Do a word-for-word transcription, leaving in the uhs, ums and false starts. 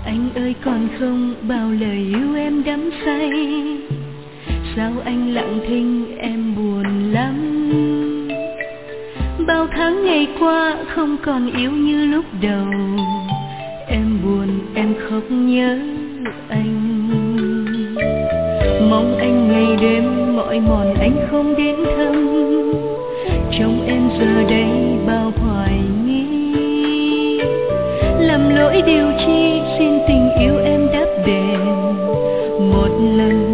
Anh ơi còn không bao lời yêu em đắm say, sao anh lặng thinh em buồn lắm. Bao tháng ngày qua không còn yêu như lúc đầu, em buồn em khóc nhớ anh. Mong anh ngày đêm mỏi mòn anh không đến thăm, trong em giờ đây bao hoài nghi. Làm lỗi điều chi xin tình yêu em đáp đền một lần